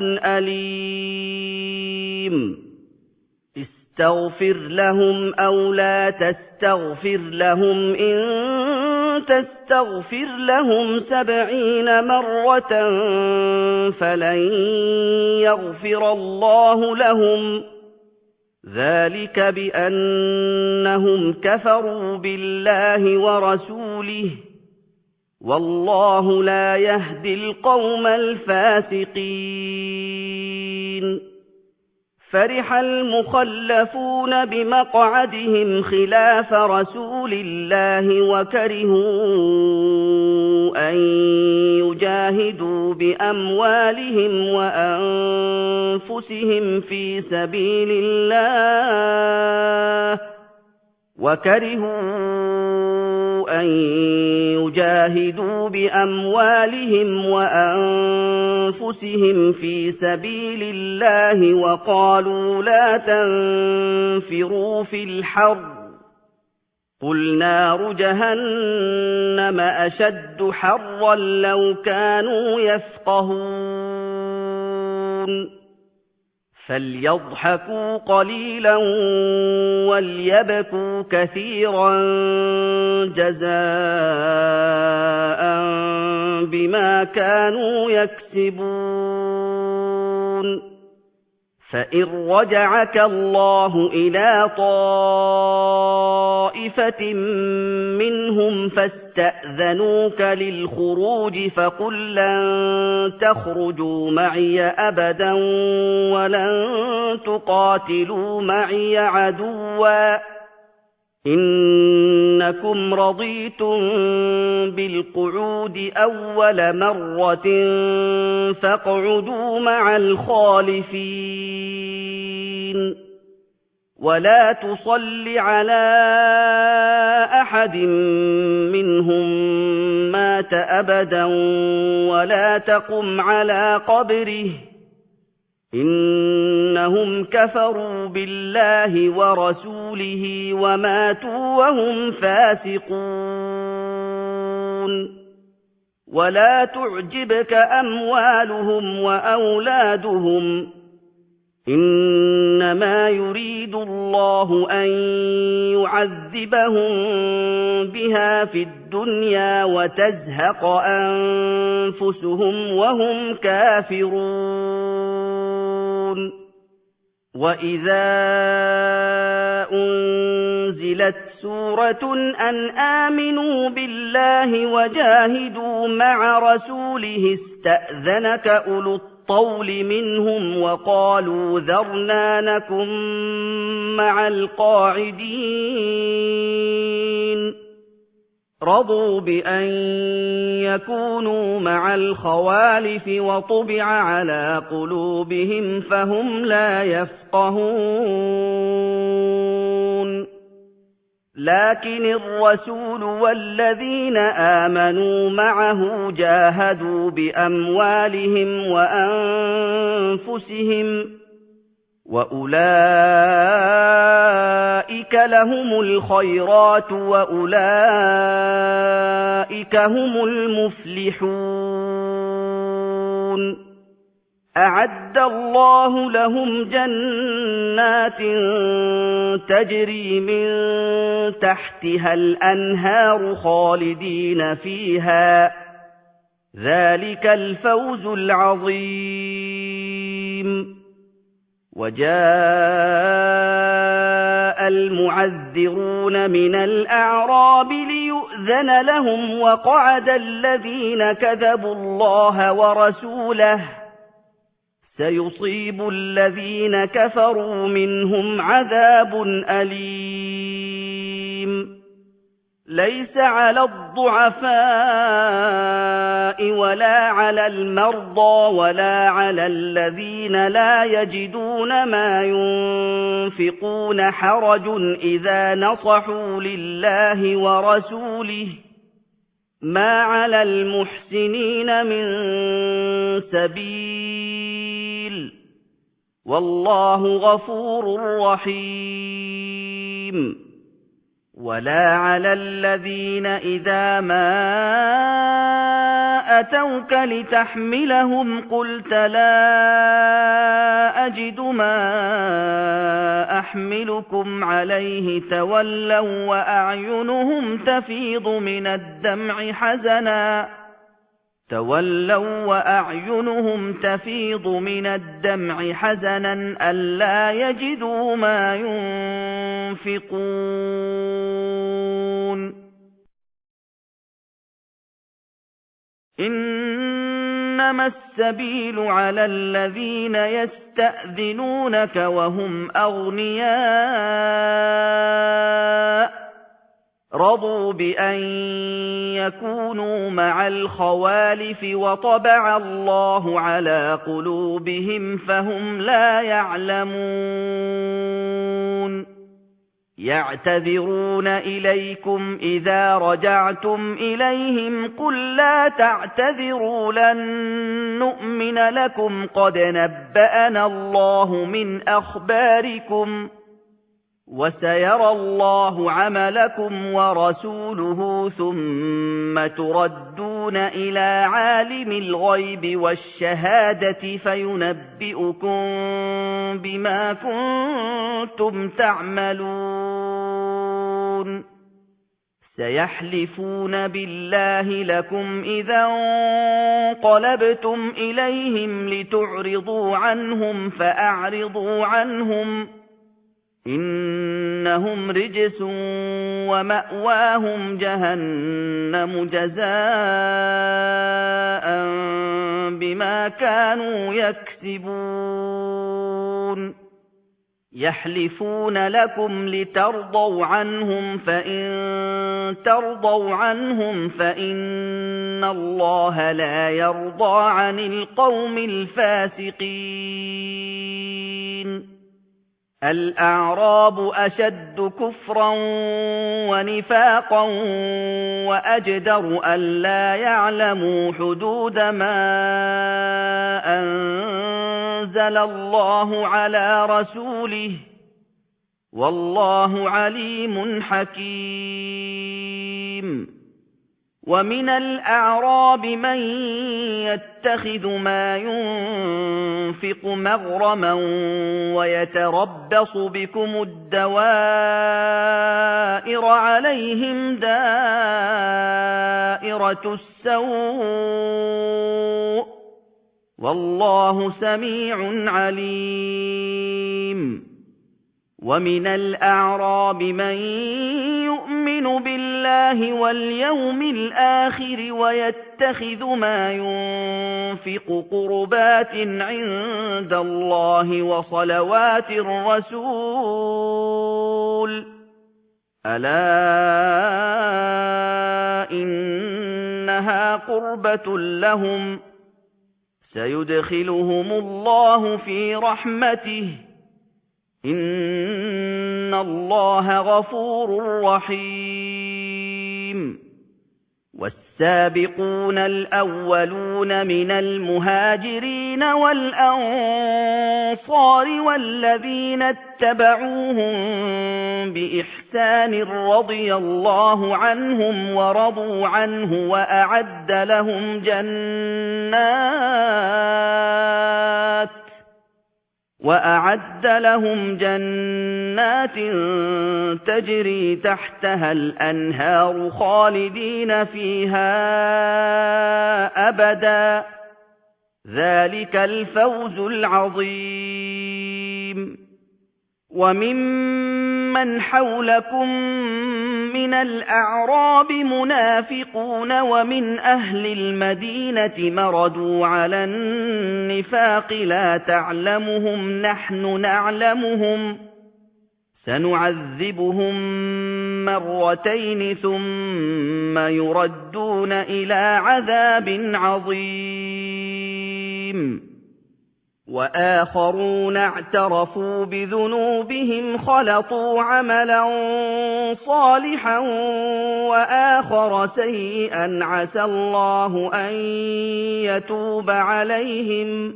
Speaker 1: أَلِيمٌ اسْتَغْفِرْ لَهُمْ أَوْ لَا تَسْتَغْفِرْ لَهُمْ إِن تَسْتَغْفِرْ لَهُمْ سَبْعِينَ مَرَّةً فَلَن يَغْفِرَ اللَّهُ لَهُمْ ذَلِكَ بِأَنَّهُمْ كَفَرُوا بِاللَّهِ وَرَسُولِهِ وَاللَّهُ لَا يَهْدِي الْقَوْمَ الْفَاسِقِينَ فَرِحَ الْمُخَلَّفُونَ بِمَقْعَدِهِمْ خِلَافَ رَسُولِ اللَّهِ وَكَرِهُوا أَن يُجَاهِدُوا بِأَمْوَالِهِمْ وَأَنفُسِهِمْ فِي سَبِيلِ اللَّهِ وَكَرِهُوا أَن يُجَاهِدُوا بِأَمْوَالِهِمْ وَأَنفُسِهِمْ فِي سَبِيلِ اللَّهِ وَقَالُوا لَا تَنفِرُوا فِي الْحَرِّ قُلْ نَارُ جَهَنَّمَ أَشَدُّ حَرًّا لَّوْ كَانُوا يَفْقَهُونَ فَلْيَضْحَكُوا قَلِيلًا وَلْيَبْكُوا كَثِيرًا جَزَاءً بِمَا كَانُوا يَكْسِبُونَ فَإِن رَّجَعَكَ اللَّهُ إِلَىٰ طَائِفَةٍ مِّنْهُمْ فَاسْتَأْذَنُوكَ لِلْخُرُوجِ فَقُل لَّن تَخْرُجُوا مَعِيَ أَبَدًا وَلَن تُقَاتِلُوا مَعِيَ عَدُوًّا ۖ إِنَّكُمْ رَضِيتُم بِالْقُعُودِ أَوَّلَ مَرَّةٍ فَاقْعُدُوا مَعَ الْخَالِفِينَ وَلَا تُصَلِّ عَلَىٰ أَحَدٍ مِّنْهُم مَّاتَ أَبَدًا وَلَا تَقُمْ عَلَىٰ قَبْرِهِ إِنَّهُمْ كَفَرُوا بِاللَّهِ وَرَسُولِهِ وَمَاتُوا وَهُمْ فَاسِقُونَ وَلَا تُعْجِبْكَ أَمْوَالُهُمْ وَأَوْلَادُهُمْ ۚ إِنَّمَا يُرِيدُ اللَّهُ أَن يُعَذِّبَهُم بِهَا فِي الدُّنْيَا وَتَزْهَقَ أَنفُسُهُمْ وَهُمْ كَافِرُونَ وَإِذَا أُنزِلَتْ سُورَةٌ أَنْ آمِنُوا بِاللَّهِ وَجَاهِدُوا مَعَ رَسُولِهِ اسْتَأْذَنَكَ أُولُو الطَّوْلِ مِنْهُمْ وَقَالُوا ذَرْنَا نَكُن مَّعَ الْقَاعِدِينَ رَضُوا بِأَن يَكُونُوا مَعَ الْخَوَالِفِ وَطُبِعَ عَلَىٰ قُلُوبِهِمْ فَهُمْ لَا يَفْقَهُونَ لكن الرسول والذين آمنوا معه جاهدوا بأموالهم وأنفسهم وأولئك لهم الخيرات وأولئك هم المفلحون أعد الله لهم جنات تجري من تحتها الأنهار خالدين فيها ذلك الفوز العظيم وجاء المعذرون من الأعراب ليؤذن لهم وقعد الذين كذبوا الله ورسوله سيصيب الذين كفروا منهم عذاب أليم ليس على الضعفاء ولا على المرضى ولا على الذين لا يجدون ما ينفقون حرج إذا نصحوا لله ورسوله ما على المحسنين من سبيل والله غفور رحيم ولا على الذين إذا ما أتوك لتحملهم قلت لا أجد ما أحملكم عليه تولوا وأعينهم تفيض من الدمع حزنا تولوا وأعينهم تفيض من الدمع حزنا ألا يجدوا ما ينفقون إنما السبيل على الذين يستأذنونك وهم أغنياء رضوا بأن يكونوا مع الخوالف وطبع الله على قلوبهم فهم لا يعلمون يعتذرون إليكم إذا رجعتم إليهم قل لا تعتذروا لن نؤمن لكم قد نبأنا الله من أخباركم وسيرى الله عملكم ورسوله ثم تردون إلى عالم الغيب والشهادة فينبئكم بما كنتم تعملون سيحلفون بالله لكم إذا انقلبتم إليهم لتعرضوا عنهم فأعرضوا عنهم إنهم رجس ومأواهم جهنم جزاء بما كانوا يكسبون يحلفون لكم لترضوا عنهم فإن ترضوا عنهم فإن الله لا يرضى عن القوم الفاسقين الأعراب أشد كفرا ونفاقا وأجدر ألا يعلموا حدود ما أنزل الله على رسوله والله عليم حكيم ومن الأعراب من يتخذ ما ينفق مغرما ويتربص بكم الدوائر عليهم دائرة السوء والله سميع عليم ومن الأعراب من يؤمن بالله واليوم الآخر ويتخذ ما ينفق قربات عند الله وصلوات الرسول ألا إنها قربة لهم سيدخلهم الله في رحمته إن إِنَّ اللَّهَ غَفُورٌ رَّحِيمٌ وَالسَّابِقُونَ الْأَوَّلُونَ مِنَ الْمُهَاجِرِينَ وَالْأَنصَارِ وَالَّذِينَ اتَّبَعُوهُم بِإِحْسَانٍ رَّضِيَ اللَّهُ عَنْهُمْ وَرَضُوا عَنْهُ وَأَعَدَّ لَهُمْ جَنَّاتٍ وَأَعَدَّ لَهُمْ جَنَّاتٍ تَجْرِي تَحْتَهَا الْأَنْهَارُ خَالِدِينَ فِيهَا أَبَدًا ۚ ذَلِكَ الْفَوْزُ الْعَظِيمُ وَمِمَّنْ حَوْلَكُم مِّنَ الْأَعْرَابِ مُنَافِقُونَ وَمِنْ أَهْلِ الْمَدِينَةِ مَرَدُوا عَلَى النِّفَاقِ لَا تَعْلَمُهُمْ نَحْنُ نَعْلَمُهُمْ ۚ سَنُعَذِّبُهُم مَّرَّتَيْنِ ثُمَّ يُرَدُّونَ إِلَىٰ عَذَابٍ عَظِيمٍ وَآخَرُونَ اعْتَرَفُوا بِذُنُوبِهِمْ خَلَطُوا عَمَلًا صَالِحًا وَآخَرَ سَيِّئًا عَسَى اللَّهُ أَن يَتُوبَ عَلَيْهِمْ ۚ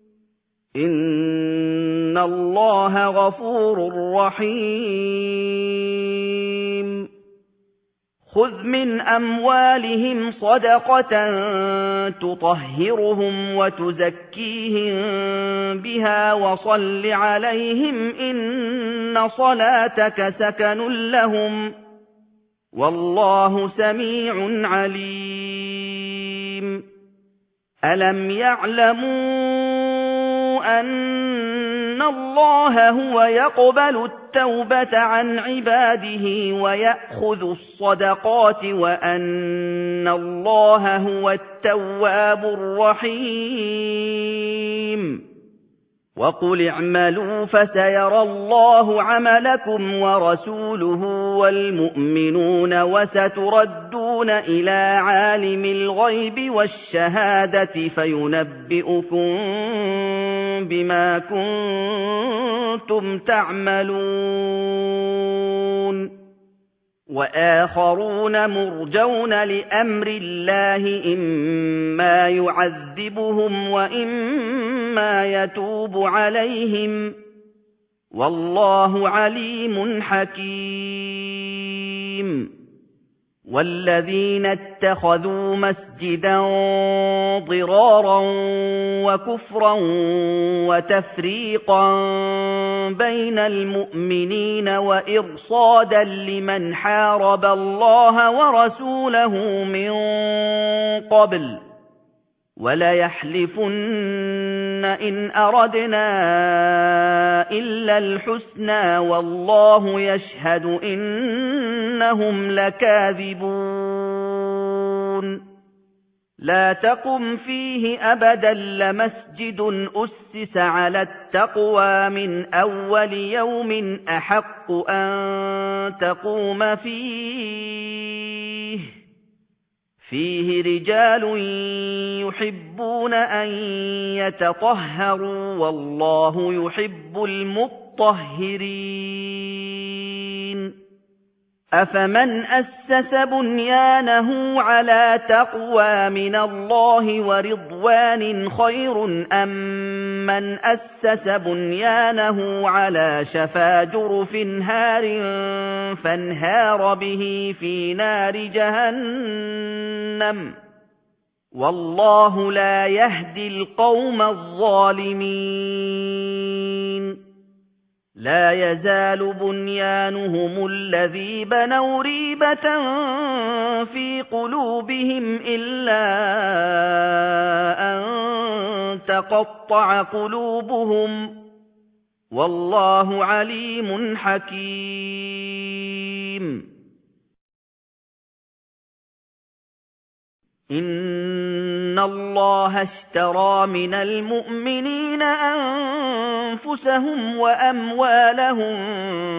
Speaker 1: إِنَّ اللَّهَ غَفُورٌ رَّحِيمٌ خُذْ مِنْ أَمْوَالِهِمْ صَدَقَةً تُطَهِّرُهُمْ وَتُزَكِّيهِم بِهَا وَصَلِّ عَلَيْهِمْ ۖ إِنَّ صَلَاتَكَ سَكَنٌ لَّهُمْ ۗ وَاللَّهُ سَمِيعٌ عَلِيمٌ أَلَمْ يَعْلَمُوا أَنَّ اللَّهَ هُوَ يَقْبَلُ التَّوْبَةَ عَنْ عِبَادِهِ وَيَأْخُذُ الصَّدَقَاتِ وَأَنَّ اللَّهَ هُوَ التَّوَّابُ الرَّحِيمُ وَقُلِ اعْمَلُوا فَسَيَرَى اللَّهُ عَمَلَكُمْ وَرَسُولُهُ وَالْمُؤْمِنُونَ وَسَتُرَدُّونَ إِلَىٰ عَالِمِ الْغَيْبِ وَالشَّهَادَةِ فَيُنَبِّئُكُم بِمَا كُنتُمْ تَعْمَلُونَ وَآخَرُونَ مُرْجَوْنَ لِأَمْرِ اللَّهِ إِمَّا يُعَذِّبُهُمْ وَإِمَّا يَتُوبُ عَلَيْهِمْ ۗ وَاللَّهُ عَلِيمٌ حَكِيمٌ وَالَّذِينَ اتَّخَذُوا مَسْجِدًا ضِرَارًا وَكُفْرًا وَتَفْرِيقًا بَيْنَ الْمُؤْمِنِينَ وَإِرْصَادًا لِّمَنْ حَارَبَ اللَّهَ وَرَسُولَهُ مِن قَبْلُ ۚ وَلَيَحْلِفُنَّ إِنْ أَرَدْنَا إِلَّا الْحُسْنَىٰ وَاللَّهُ يَشْهَدُ إِنَّهُمْ لَكَاذِبُونَ لَا تَقُمْ فِيهِ أَبَدًا لَّمَسْجِدٌ أُسِّسَ عَلَى التَّقْوَىٰ مِنْ أَوَّلِ يَوْمٍ أَحَقُّ أَن تَقُومَ فِيهِ فِيهِ رِجَالٌ يُحِبُّونَ أَن يَتَطَهَّرُوا وَاللَّهُ يُحِبُّ الْمُطَّهِّرِينَ أَفَمَنْ أَسَّسَ بُنْيَانَهُ عَلَىٰ تَقْوَىٰ مِنَ اللَّهِ وَرِضْوَانٍ خَيْرٌ أَم مَّنْ أَسَّسَ بُنْيَانَهُ عَلَىٰ شَفَا جُرُفٍ هَارٍ فَانْهَارَ بِهِ فِي نَارِ جَهَنَّمَ ۗ وَاللَّهُ لَا يَهْدِي الْقَوْمَ الظَّالِمِينَ لَا يَزَالُ بُنْيَانُهُمُ الَّذِي بَنَوْا رِيبَةً فِي قُلُوبِهِمْ إِلَّا أَن تَقَطَّعَ قُلُوبُهُمْ ۗ وَاللَّهُ عَلِيمٌ حَكِيمٌ إِنَّ اللَّهَ اشْتَرَىٰ مِنَ الْمُؤْمِنِينَ أَنفُسَهُمْ وَأَمْوَالَهُم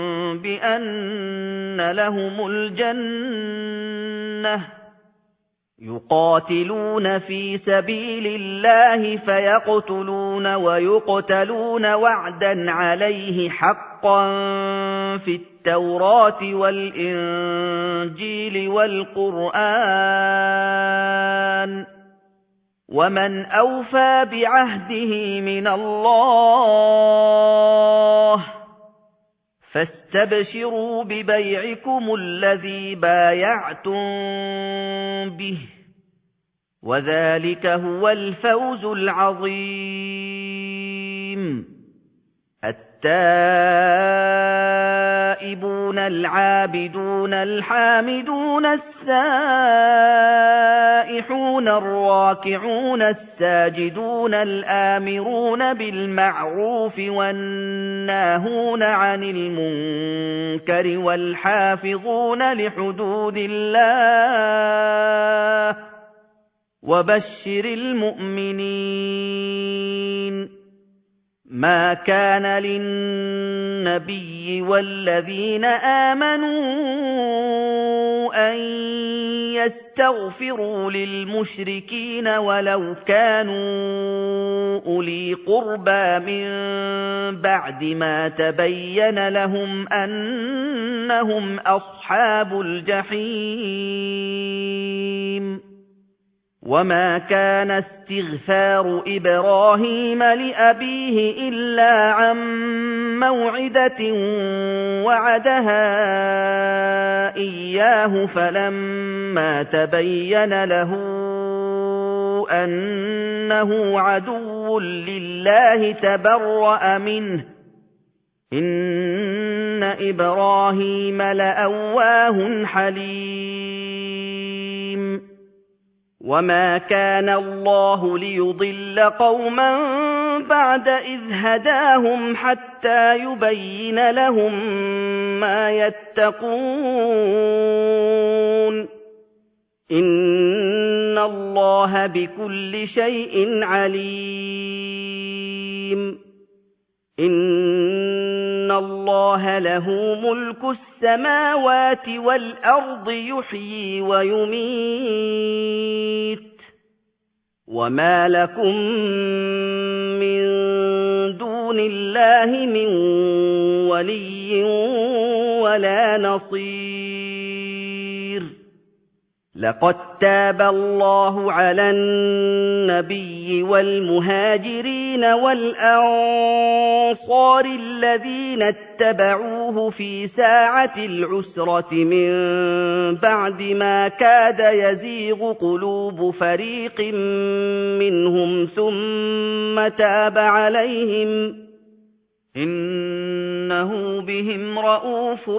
Speaker 1: بِأَنَّ لَهُمُ الْجَنَّةَ ۚ يقاتلون في سبيل الله فيقتلون ويقتلون وعدا عليه حقا في التوراة والإنجيل والقرآن ومن أوفى بعهده من الله فاستبشروا ببيعكم الذي بايعتم به وذلك هو الفوز العظيم. التائبون العابدون الحامدون السائحون الراكعون الساجدون الآمرون بالمعروف والناهون عن المنكر والحافظون لحدود الله وبشر المؤمنين. ما كان للنبي والذين آمنوا أن يستغفروا للمشركين ولو كانوا أولي قربى من بعد ما تبين لهم أنهم أصحاب الجحيم. وما كان استغفار إبراهيم لأبيه إلا عن موعدة وعدها إياه فلما تبين له أنه عدو لله تبرأ منه إن إبراهيم لأواه حليم. وما كان الله ليضل قوما بعد إذ هداهم حتى يبين لهم ما يتقون إن الله بكل شيء عليم. إن الله له ملك السماوات والأرض يحيي ويميت وما لكم من دون الله من ولي ولا نصير. لقد تاب الله على النبي والمهاجرين والأنصار الذين اتبعوه في ساعة العسرة من بعد ما كاد يزيغ قلوب فريق منهم ثم تاب عليهم إنه بهم رءوف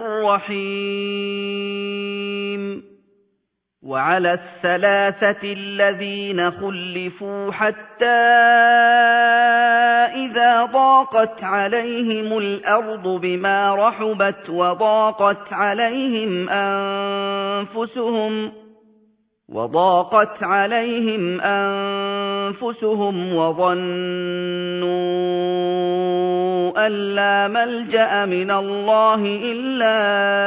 Speaker 1: رحيم. وعلى الثلاثة الذين خلفوا حتى إذا ضاقت عليهم الأرض بما رحبت وضاقت عليهم أنفسهم وضاقت عليهم أنفسهم وظنوا أن لا ملجأ من الله إلا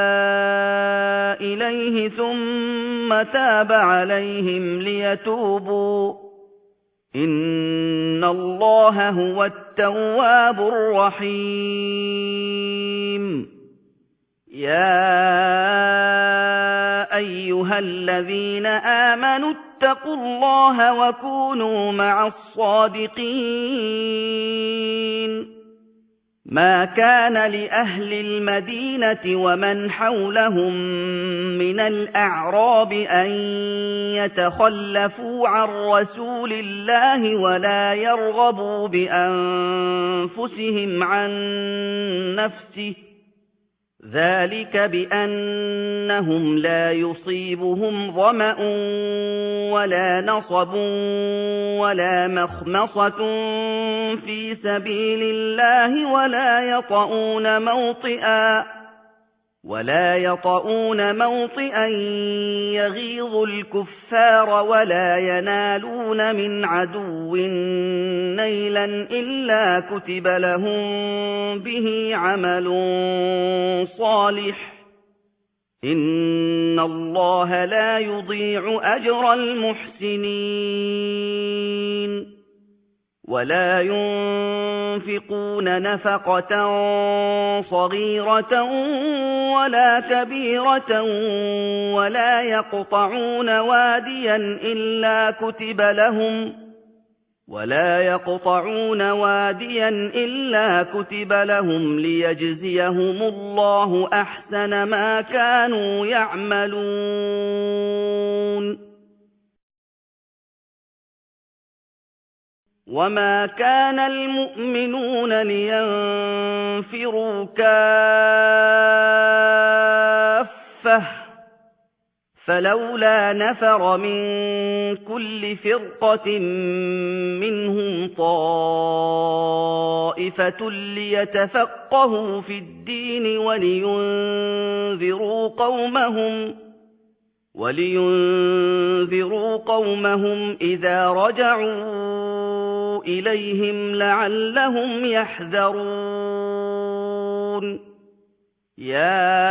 Speaker 1: إليه ثم تاب عليهم ليتوبوا إن الله هو التواب الرحيم. يا أيها الذين آمنوا اتقوا الله وكونوا مع الصادقين. ما كان لأهل المدينة ومن حولهم من الأعراب أن يتخلفوا عن رسول الله ولا يرغبوا بأنفسهم عن نفسه ذلك بأنهم لا يصيبهم ظمأ ولا نصب ولا مخمصة في سبيل الله ولا يطؤون موطئا ولا يطؤون موطئا يغيظ الكفار ولا ينالون من عدو نيلا إلا كتب لهم به عمل صالح إِنَّ اللَّهَ لَا يُضِيعُ أَجْرَ الْمُحْسِنِينَ وَلَا يُنفِقُونَ نَفَقَةً صَغِيرَةً وَلَا كَبِيرَةً وَلَا يَقْطَعُونَ وَادِيًا إِلَّا كُتِبَ لَهُمْ ولا يقطعون واديا إلا كتب لهم ليجزيهم الله أحسن ما كانوا يعملون وما كان المؤمنون لينفروا كافة فلولا نفر من كل فرقة منهم طائفة ليتفقهوا في الدين ولينذروا قومهم ولينذروا قومهم إذا رجعوا إليهم لعلهم يحذرون يا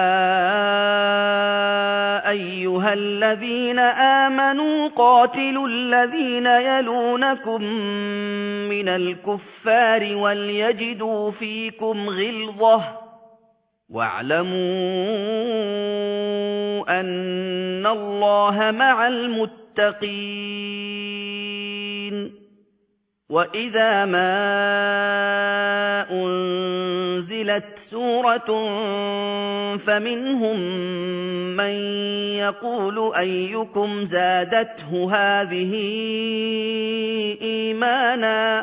Speaker 1: أيها الذين آمنوا قاتلوا الذين يلونكم من الكفار وليجدوا فيكم غلظة واعلموا أن الله مع المتقين وإذا ما أنزلت سورة فمنهم من يقول أيكم زادته هذه إيمانا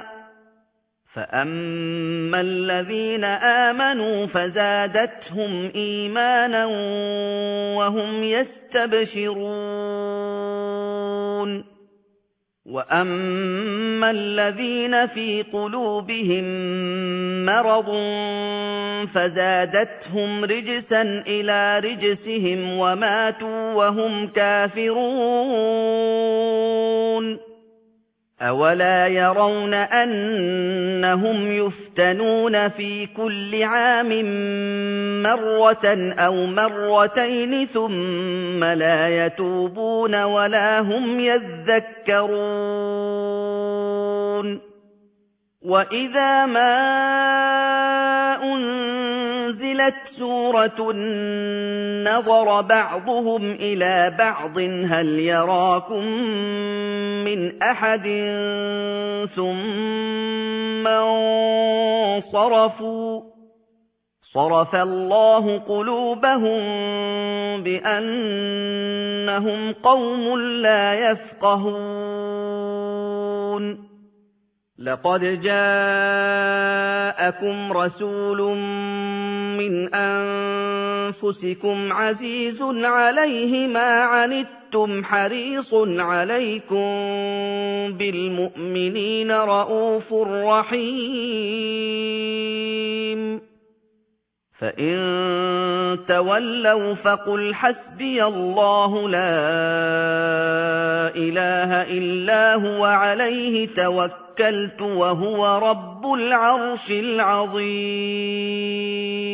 Speaker 1: فأما الذين آمنوا فزادتهم إيمانا وهم يستبشرون وَأَمَّا الَّذِينَ فِي قُلُوبِهِم مَّرَضٌ فَزَادَتْهُمْ رِجْسًا إِلَىٰ رِجْسِهِمْ وَمَاتُوا وَهُمْ كَافِرُونَ أَوَلَا يَرَوْنَ أَنَّهُمْ يُفْتَنُونَ فِي كُلِّ عَامٍ مَّرَّةً أَوْ مَرَّتَيْنِ ثُمَّ لَا يَتُوبُونَ وَلَا هُمْ يَذَّكَّرُونَ وَإِذَا مَا أُنزِلَتْ سُورَةٌ نَّظَرَ بَعْضُهُمْ إِلَىٰ بَعْضٍ هَلْ يَرَاكُم مِّنْ أَحَدٍ ثُمَّ انصَرَفُوا صَرَفَ اللَّهُ قُلُوبَهُم بِأَنَّهُمْ قَوْمٌ لَّا يَفْقَهُونَ لَقَدْ جَاءَكُمْ رَسُولٌ مِّنْ أَنفُسِكُمْ عَزِيزٌ عَلَيْهِ مَا عَنِتُّمْ حَرِيصٌ عَلَيْكُم بِالْمُؤْمِنِينَ رَءُوفٌ رَّحِيمٌ فَإِن تَوَلَّوْا فَقُلْ حَسْبِيَ اللَّهُ لَا إِلَٰهَ إِلَّا هُوَ عَلَيْهِ توكلت وهو رب العرش العظيم